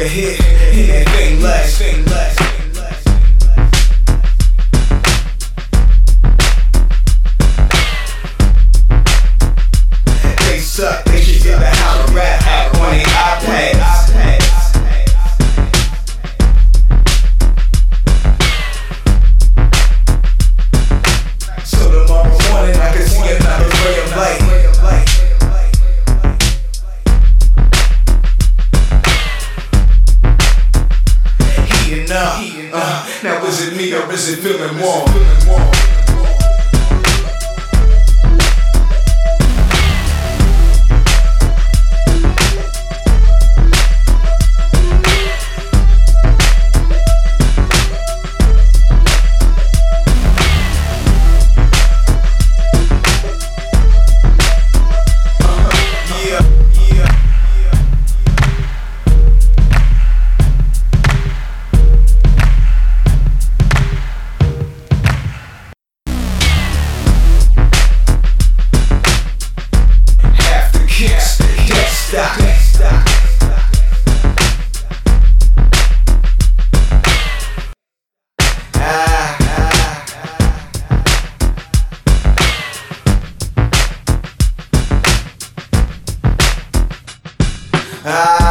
a hit, anything less. They suck, they should get the how to rap app on their iPads. So tomorrow morning I can see another ray of light. Heating up, now is it me or is it feeling warm? Ah.